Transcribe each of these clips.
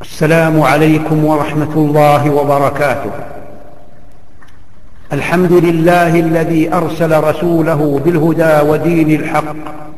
السلام عليكم ورحمة الله وبركاته. الحمد لله الذي أرسل رسوله بالهدى ودين الحق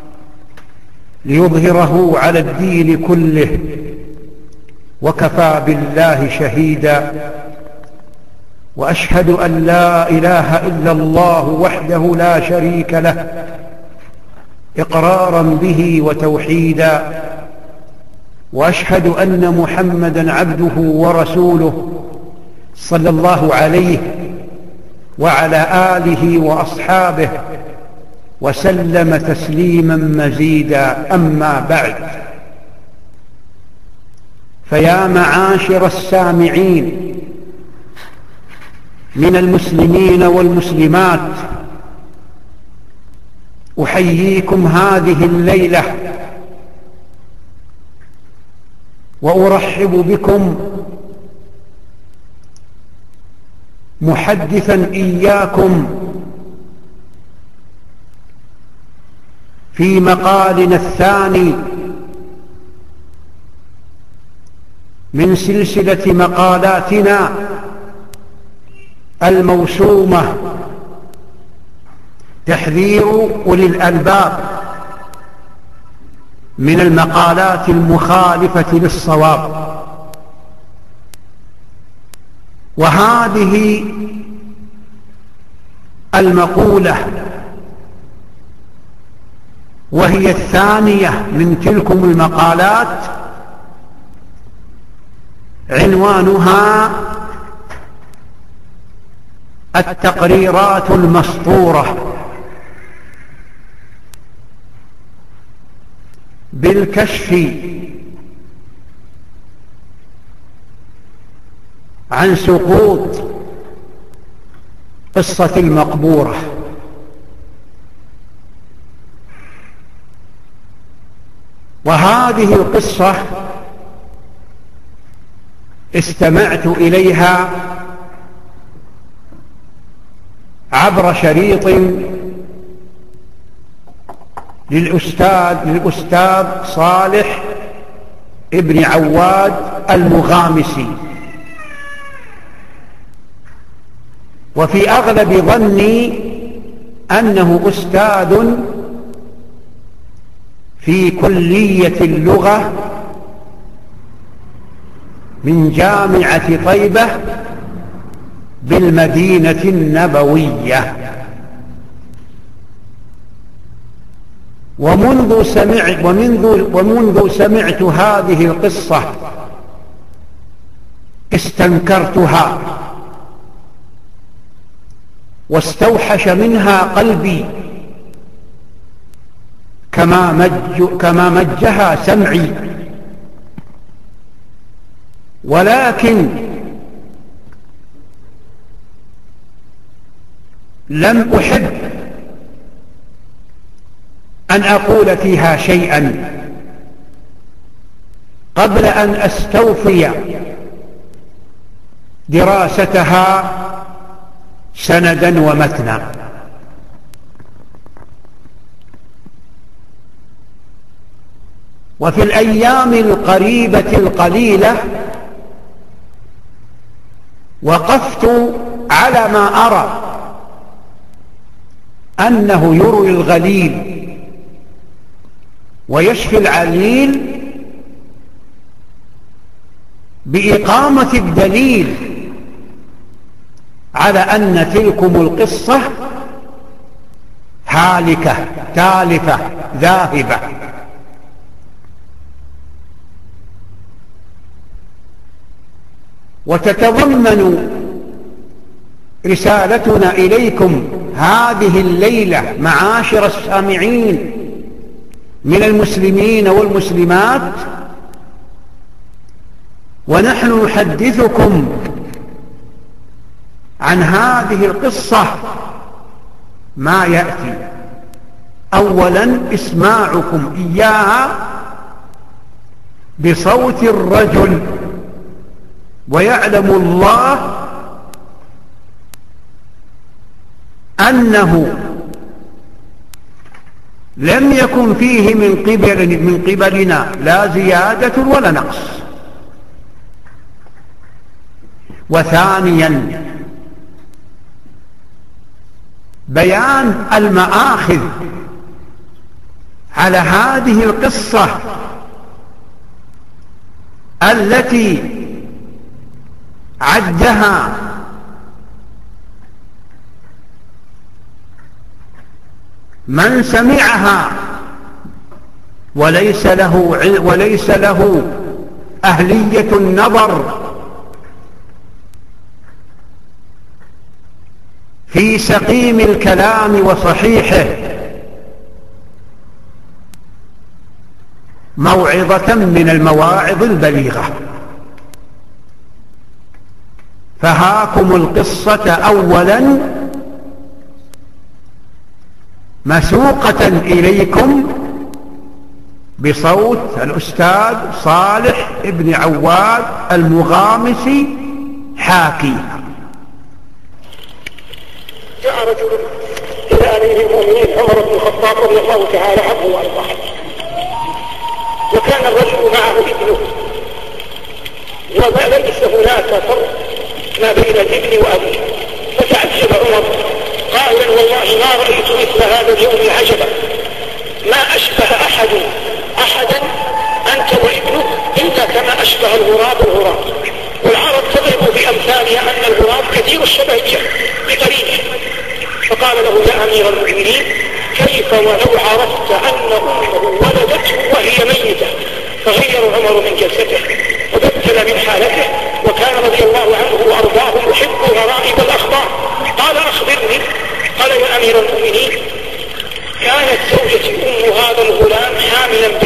ليظهره على الدين كله، وكفى بالله شهيدا. وأشهد أن لا إله إلا الله وحده لا شريك له إقرارا به وتوحيدا، وأشهد أن محمدا عبده ورسوله صلى الله عليه وعلى آله وأصحابه وسلم تسليما مزيدا. أما بعد، فيا معاشر السامعين من المسلمين والمسلمات، أحييكم هذه الليلة وأرحب بكم محدثا إياكم في مقالنا الثاني من سلسلة مقالاتنا الموسومة تحذير أولي الألباب من المقالات المخالفة للصواب. وهذه المقولة وهي الثانية من تلكم المقالات عنوانها التقريرات المسطورة بالكشف عن سقوط قصة المقبورة. وهذه القصة استمعت إليها عبر شريط للأستاذ صالح ابن عواد المغامسي. وفي أغلب ظني أنه أستاذ في كلية اللغة من جامعة طيبة بالمدينة النبوية. ومنذ سمعت هذه القصة استنكرتها واستوحش منها قلبي كما مجها سمعي، ولكن لم أحب أن أقول فيها شيئا قبل أن أستوفي دراستها سندا ومتنا. وفي الأيام القريبة القليلة وقفت على ما أرى أنه يروي الغليل ويشفي العليل بإقامة الدليل على أن تلكم القصة هالكة تالفة ذاهبة. وتتضمن رسالتنا إليكم هذه الليلة معاشر السامعين من المسلمين والمسلمات، ونحن نحدثكم عن هذه القصة ما يأتي. أولا، إسماعكم إياها بصوت الرجل، ويعلم الله أنه لم يكن فيه من قبلنا لا زيادة ولا نقص، وثانيا بيان المآخذ على هذه القصة التي عدها من سمعها وليس له أهلية النظر في سقيم الكلام وصحيحه، موعظة من المواعظ البليغة. فهاكم القصة أولا مسوقة إليكم بصوت الأستاذ صالح ابن عواد المغامسي حاكيها. جاء رجل إلى أمير المؤمنين عمر بن الخطاب رضي الله تعالى عنه وأرضاه، وكان الرجل معه ابنه، وليس هناك فرق ما بين الابن وأبيه. فتعجب عمر قائلا: والله ما رأيت مثل هذا اليوم عجبا، ما أشبه أحدا أنت وابنك إلا كما أشبه الغراب الغراب. والعرب تضرب بأمثالها أن الغراب كثير الشبه بقريبه. فقال له: يا أمير المؤمنين، كيف ولو عرفت أن أمه ولدته وهي ميتة؟ فغير عمر من جلسته وبدل من حالته، وكان رضي الله عنه وأرضاه يحب غرائب الأخبار. قال: أخبرني. قال: يا أمير المؤمنين، كانت زوجتي أم هذا الغلام حاملا به،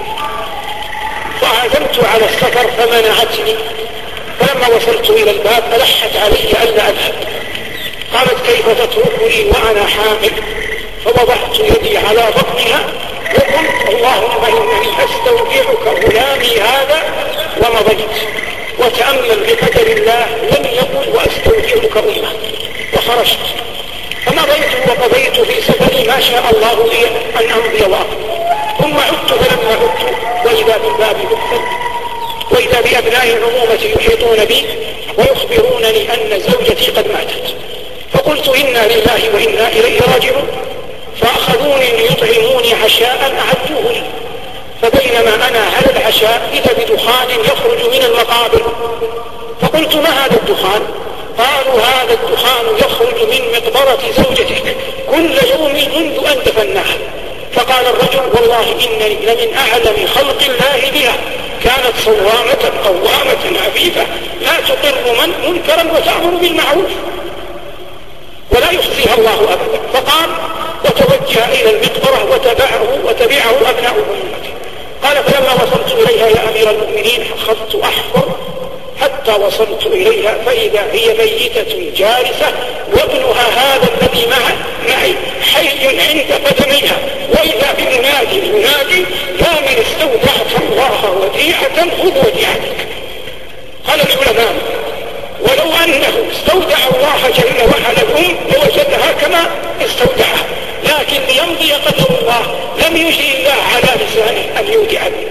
فعزمت على السفر فمنعتني، فلما وصلت إلى الباب ألحت علي ألا أذهب. قالت: كيف تتركني وأنا حامل؟ فوضعت يدي على بطنها وقلت: اللهم إنني أستودعك غلامي هذا، ومضيت. وتأمل بقدر الله لم يقل وأستودعك أمه. وخرجت فمضيت وقضيت في سفري ما شاء الله لي أن أمضي وأقضي. ثم عدت، فلما عدت وإذا بالباب مقفل، وإذا بأبناء العمومة يحيطون بي ويخبرونني أن زوجتي قد ماتت. فقلت: إنا لله وإنا إليه راجعون. فأخذوني ليطعموني عشاء أعدوه لي. فبينما أنا على العشاء إذا بدخان يخرج من المقابر. فقلت: ما هذا الدخان؟ قالوا: هذا الدخان يخرج من مقبرة زوجتك كل يوم منذ أن دفناها. فقال الرجل: والله إنني لمن أعلم خلق الله بها، كانت صوامة قوامة عفيفة لا تقر منكرا وتأمر بالمعروف ولا يخزيها الله أبدا. فقال وتوجه إلى المقبرة وتبعه أبناء أمته. قال: فلما وصلت إليها يا أمير المؤمنين أخذت أحفر حتى وصلت إليها، فإذا هي ميتة جالسة، وابنها هذا الذي معي حي عند قدميها، وإذا بمنادي ينادي: يا من استودعت الله وديعة خذ وديعتك. قال العلماء: ولو أنه استودع الله جل وعلا الأم لوجدها كما استودعها، لكن ليمضي قدر الله لم يجري الله على لسانه أن يودع به.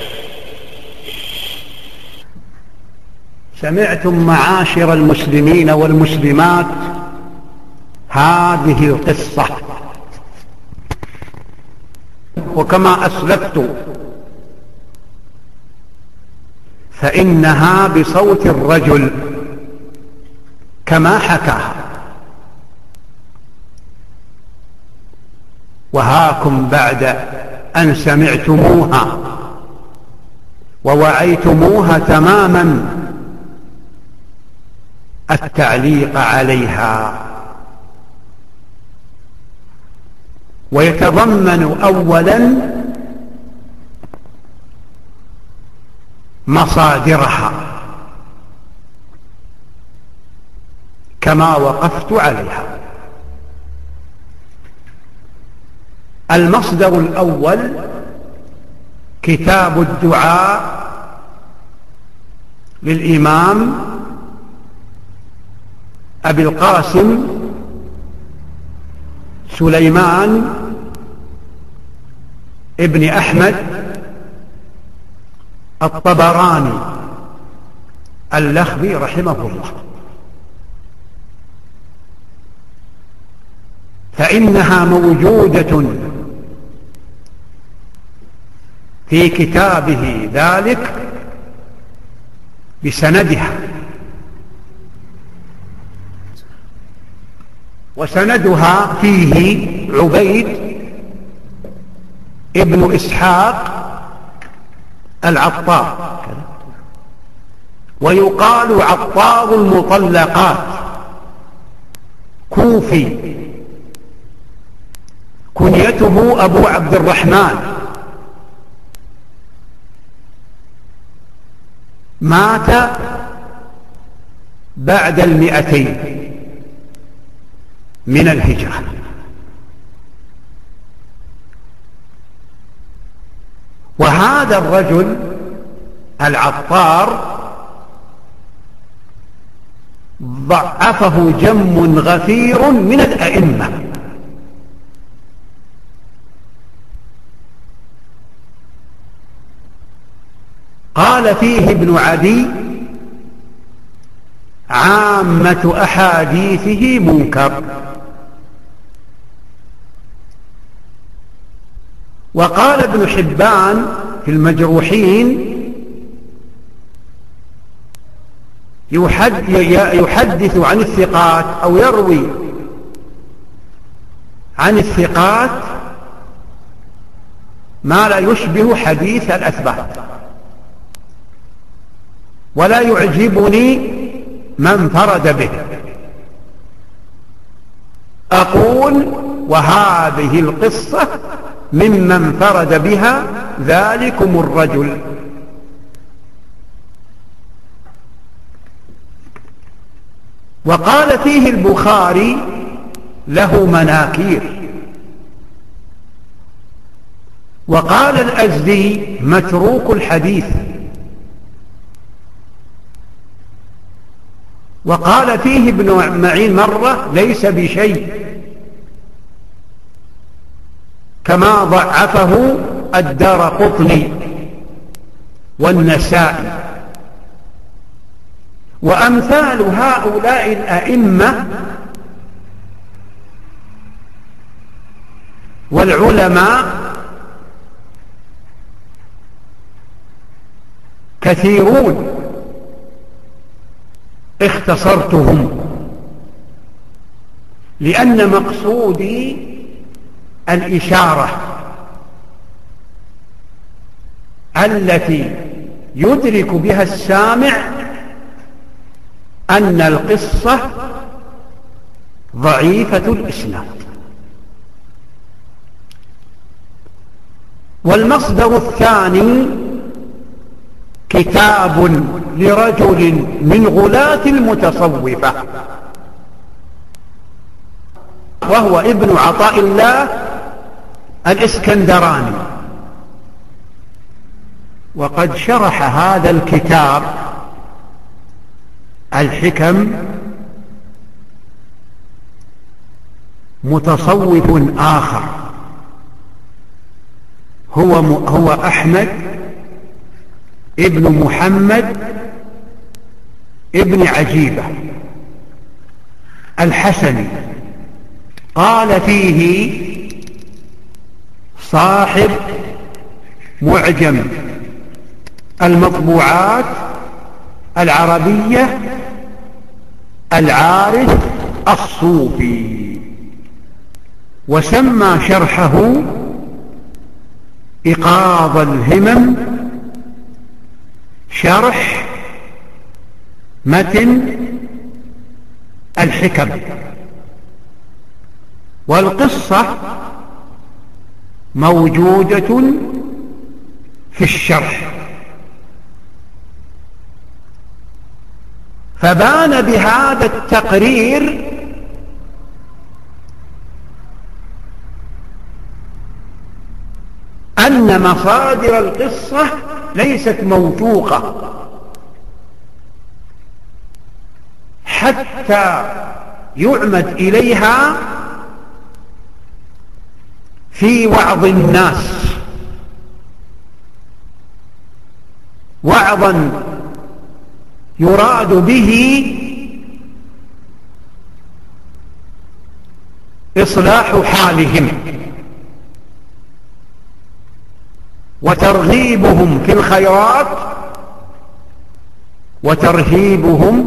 سمعتم معاشر المسلمين والمسلمات هذه القصة، وكما أسلفت فإنها بصوت الرجل كما حكاها. وهاكم بعد أن سمعتموها ووعيتموها تماما التعليق عليها. ويتضمن أولا مصادرها كما وقفت عليها. المصدر الأول كتاب الدعاء للإمام أبي القاسم سليمان ابن أحمد الطبراني اللخمي رحمه الله، فإنها موجودة في كتابه ذلك بسندها، وسندها فيه عبيد ابن إسحاق العطار، ويقال عطار المطلقات، كوفي، كنيته أبو عبد الرحمن، مات بعد 200 من الهجرة. وهذا الرجل العطار ضعفه جم غفير من الأئمة، قال فيه ابن عدي عامة أحاديثه منكر. وقال ابن حبان في المجروحين يحدث عن الثقات أو يروي عن الثقات ما لا يشبه حديث الأثبات، ولا يعجبني من فرد به. أقول وهذه القصة ممن فرد بها ذلكم الرجل. وقال فيه البخاري له مناكير. وقال الأزدي متروك الحديث. وقال فيه ابن معين مرة ليس بشيء، كما ضعفه الدارقطني والنسائي. وأمثال هؤلاء الأئمة والعلماء كثيرون، اختصرتهم لأن مقصودي الإشارة التي يدرك بها السامع أن القصة ضعيفة الإسناد. والمصدر الثاني كتاب لرجل من غلاة المتصوفة، وهو ابن عطاء الله الإسكندراني. وقد شرح هذا الكتاب الحكم متصوف آخر هو أحمد ابن محمد ابن عجيبة الحسني. قال فيه صاحب معجم المطبوعات العربية العارف الصوفي، وسمى شرحه إيقاظ الهمم شرح متن الحكم. والقصة موجودة في الشرح. فبان بهذا التقرير أن مصادر القصة ليست موثوقة حتى يعمد إليها في وعظ الناس، وعظا يراد به إصلاح حالهم وترغيبهم في الخيرات وترهيبهم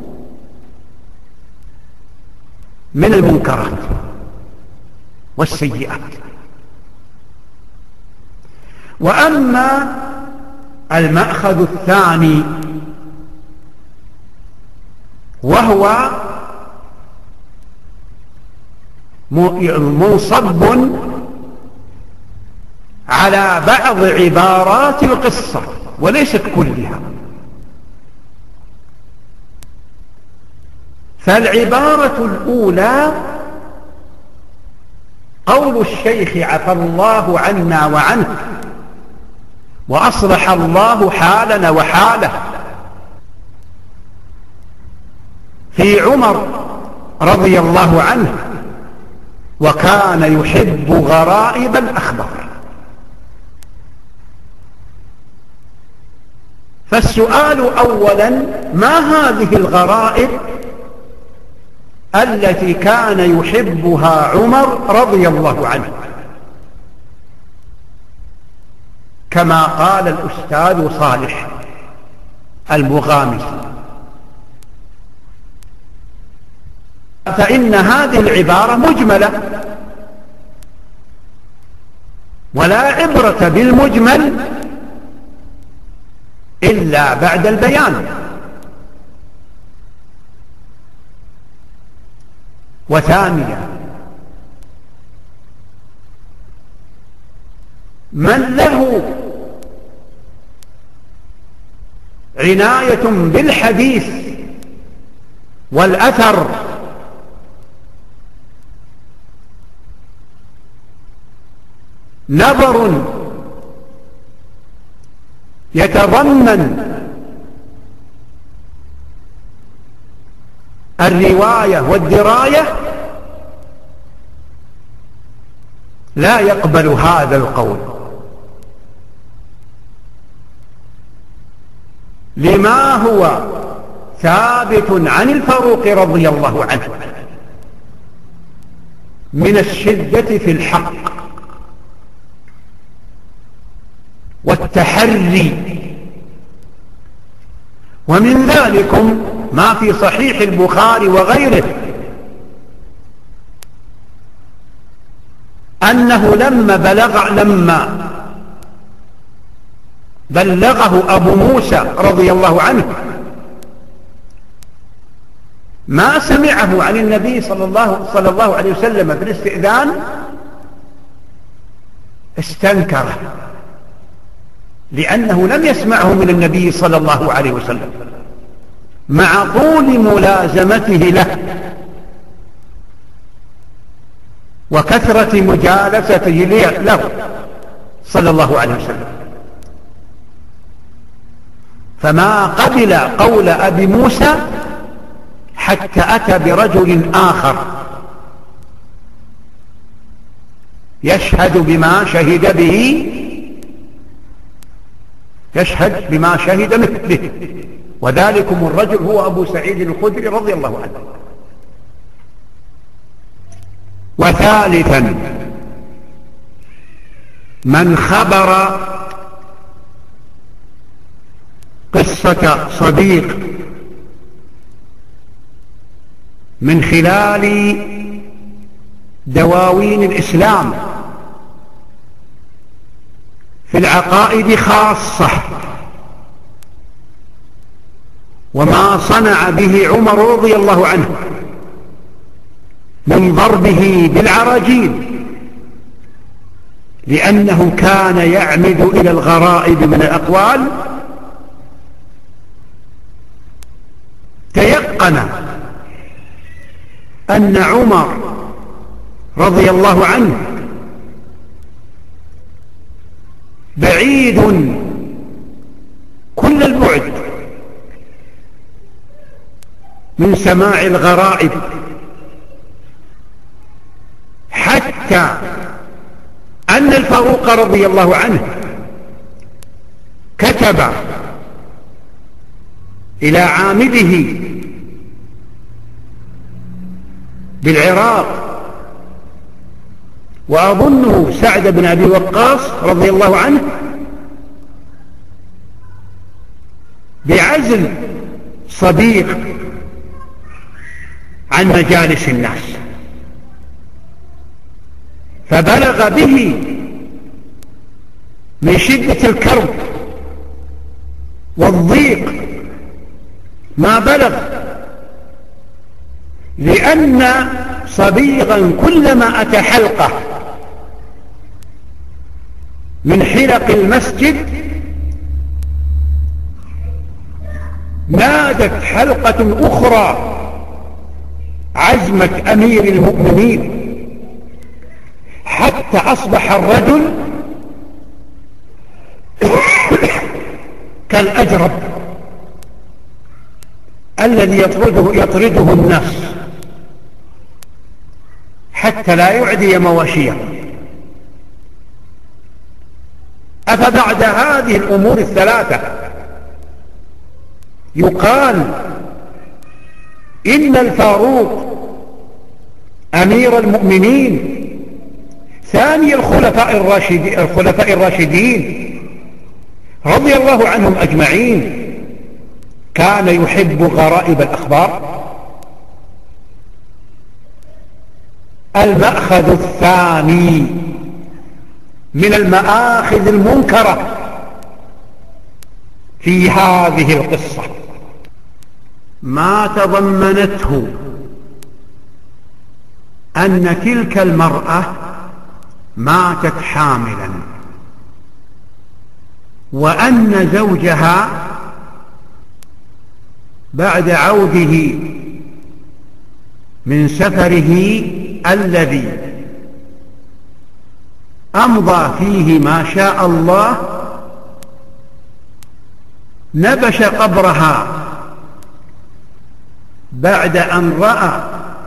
من المنكرات والسيئات. وأما المأخذ الثاني وهو منصب على بعض عبارات القصة وليست كلها، فالعبارة الأولى قول الشيخ عفى الله عنا وعنه وأصلح الله حالنا وحاله في عمر رضي الله عنه وكان يحب غرائب الأخبار. فالسؤال أولا: ما هذه الغرائب التي كان يحبها عمر رضي الله عنه؟ كما قال الأستاذ صالح المغامسي، فإن هذه العبارة مجملة ولا عبرة بالمجمل إلا بعد البيان. وثانيا: من له عناية بالحديث والأثر نظر يتضمن الرواية والدراية لا يقبل هذا القول، لما هو ثابت عن الفاروق رضي الله عنه من الشدة في الحق والتحري. ومن ذلكم ما في صحيح البخاري وغيره أنه لما بلغه أبو موسى رضي الله عنه ما سمعه عن النبي صلى الله عليه وسلم في الاستئذان استنكره، لأنه لم يسمعه من النبي صلى الله عليه وسلم مع طول ملازمته له وكثرة مجالسته له صلى الله عليه وسلم، فما قبل قول أبي موسى حتى أتى برجل آخر يشهد بما شهد مثله، وذلكم الرجل هو أبو سعيد الخدري رضي الله عنه. وثالثا: من خبر قصة صديق من خلال دواوين الإسلام في العقائد خاصة وما صنع به عمر رضي الله عنه من ضربه بالعراجيل، لأنه كان يعمد إلى الغرائب من الأقوال، تيقن أن عمر رضي الله عنه بعيد كل البعد من سماع الغرائب، حتى أن الفاروق رضي الله عنه كتب إلى عامله بالعراق، وأظنه سعد بن أبي وقاص رضي الله عنه، بعزل صديق عن مجالس الناس، فبلغ به من شدة الكرب والضيق ما بلغ، لأن صبيغا كلما أتى حلقة من حلق المسجد نادت حلقة أخرى عزمة أمير المؤمنين، حتى أصبح الرجل كالأجرب الذي يطرده الناس حتى لا يعدي مواشيه. أفبعد هذه الأمور الثلاثة يقال إن الفاروق أمير المؤمنين ثاني الخلفاء الراشدين رضي الله عنهم أجمعين كان يحب غرائب الأخبار؟ المأخذ الثاني من المآخذ المنكرة في هذه القصة ما تضمنته أن تلك المرأة ماتت حاملا، وأن زوجها بعد عوده من سفره الذي أمضى فيه ما شاء الله نبش قبرها بعد أن رأى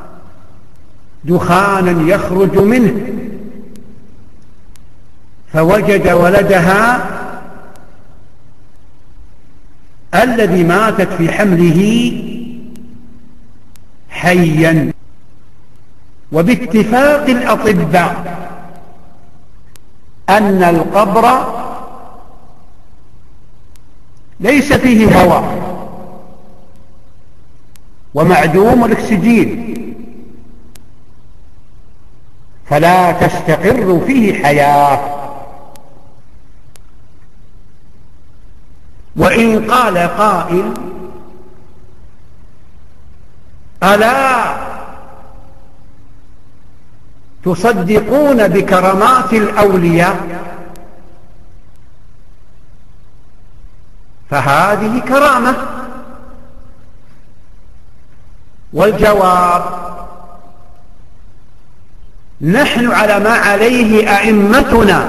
دخانا يخرج منه، فوجد ولدها الذي ماتت في حمله حيا. وباتفاق الأطباء أن القبر ليس فيه هواء ومعدوم الأكسجين، فلا تستقر فيه حياة. وإن قال قائل ألا تصدقون بكرامات الأولياء؟ فهذه كرامة. والجواب نحن على ما عليه أئمتنا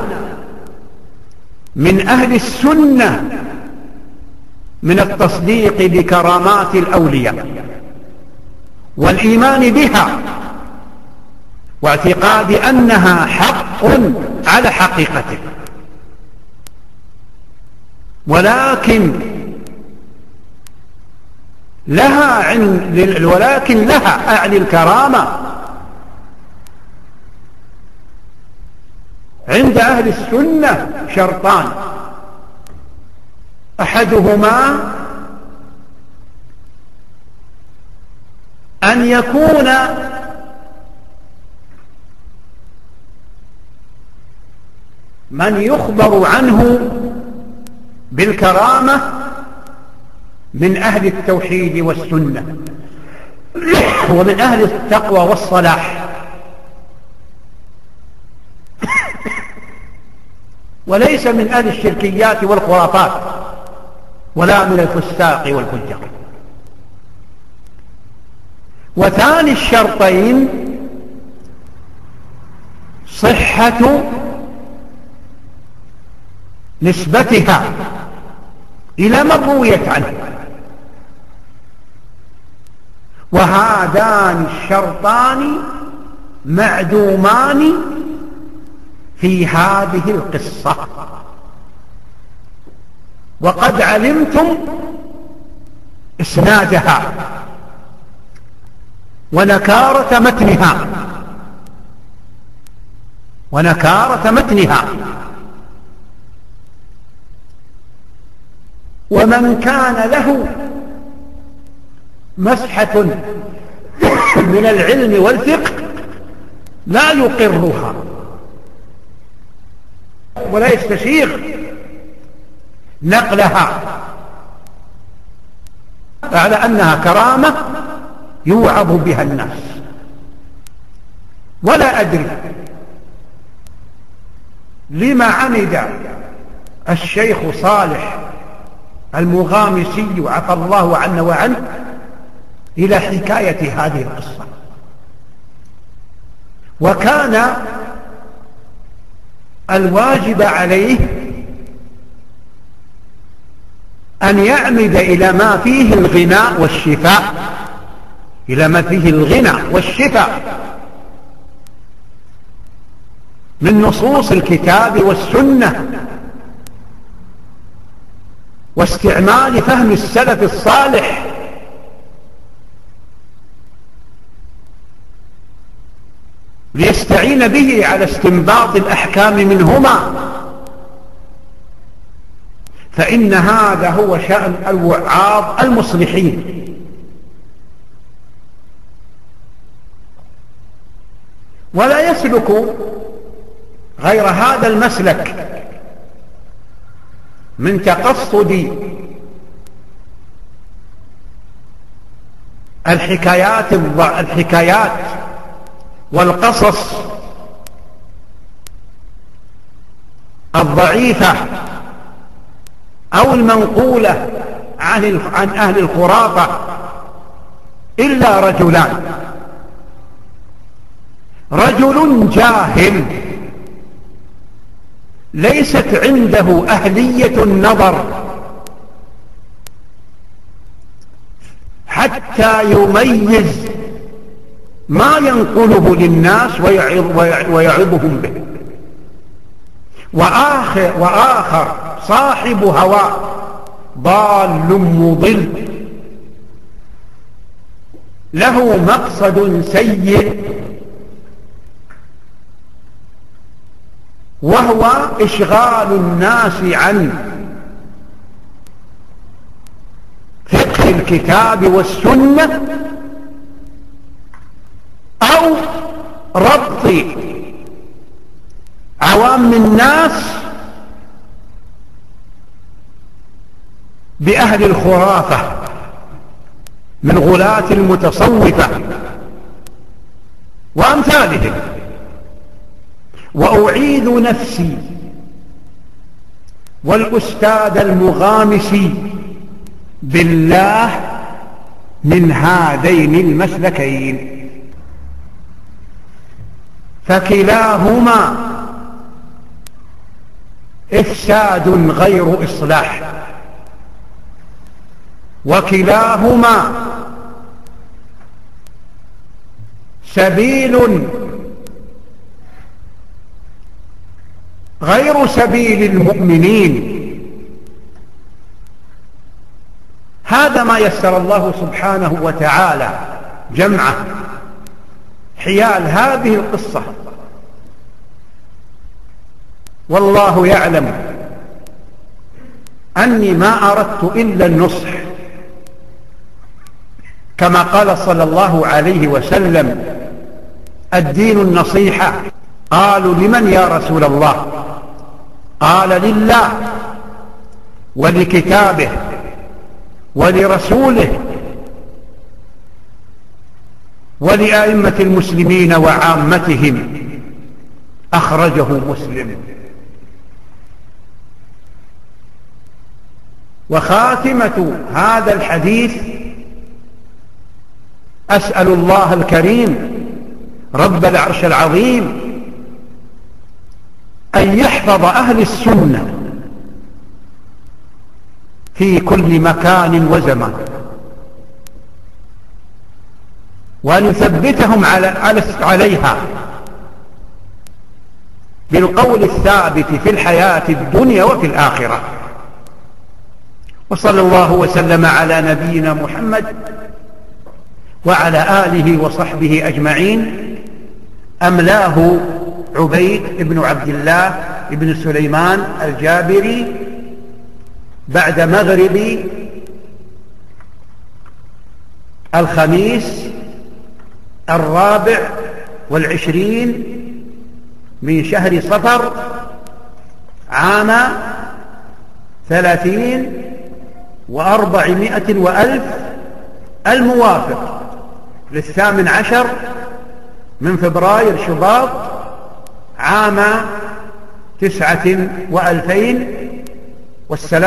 من أهل السنة من التصديق بكرامات الأولياء والإيمان بها واعتقاد أنها حق على حقيقته، ولكن لها أعني الكرامة عند أهل السنة شرطان: أحدهما أن يكون من يخبر عنه بالكرامة من أهل التوحيد والسنة ومن أهل التقوى والصلاح، وليس من أهل الشركيات والخرافات ولا من الفساق والفجار. وثاني الشرطين صحة نسبتها إلى من رويت عنه، وهذان الشرطان معدومان في هذه القصة. وقد علمتم إسنادها ونكارة متنها. ومن كان له مسحة من العلم والفقه لا يقرها ولا يستشير نقلها على أنها كرامة يوعظ بها الناس. ولا أدري لما عمد الشيخ صالح المغامسي عفى الله عنه وعنه إلى حكاية هذه القصة. وكان الواجب عليه أن يعمد إلى ما فيه الغنى والشفاء، من نصوص الكتاب والسنة واستعمال فهم السلف الصالح، ليستعين به على استنباط الأحكام منهما، فإن هذا هو شأن الوعاظ المصلحين. ولا يسلك غير هذا المسلك من تقصد الحكايات والقصص الضعيفة أو المنقولة عن أهل الخرافة إلا رجلان: رجل جاهل ليست عنده أهلية النظر حتى يميز ما ينقله للناس ويعظهم به، وآخر صاحب هوى ضال مضل له مقصد سيء، وهو إشغال الناس عن فقه الكتاب والسنة أو ربط عوام الناس بأهل الخرافة من غلاة المتصوفة وأمثالهم. وأعيذ نفسي والأستاذ المغامسي بالله من هذين المسلكين، فكلاهما إفساد غير إصلاح، وكلاهما سبيل غير سبيل المؤمنين. هذا ما يسر الله سبحانه وتعالى جمعه حيال هذه القصة، والله يعلم أني ما أردت إلا النصح، كما قال صلى الله عليه وسلم: الدين النصيحة. قالوا: لمن يا رسول الله؟ قال: لله ولكتابه ولرسوله ولأئمة المسلمين وعامتهم. أخرجه مسلم. وخاتمة هذا الحديث: أسأل الله الكريم رب العرش العظيم أن يحفظ أهل السنة في كل مكان وزمان، وأن يثبتهم عليها بالقول الثابت في الحياة الدنيا وفي الآخرة. وصلى الله وسلم على نبينا محمد وعلى آله وصحبه أجمعين. أملاه عبيد بن عبد الله بن سليمان الجابري بعد مغرب الخميس 24 من شهر صفر عام 30 و400 وألف الموافق 18 من فبراير شباط عام 9 و2000. والسلام.